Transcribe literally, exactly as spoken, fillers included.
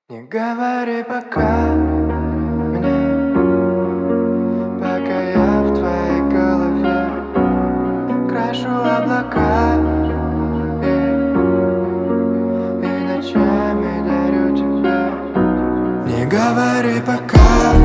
Не говори пока мне, пока я в твоей голове крашу облака и, и ночами дарю тебе. Не говори пока.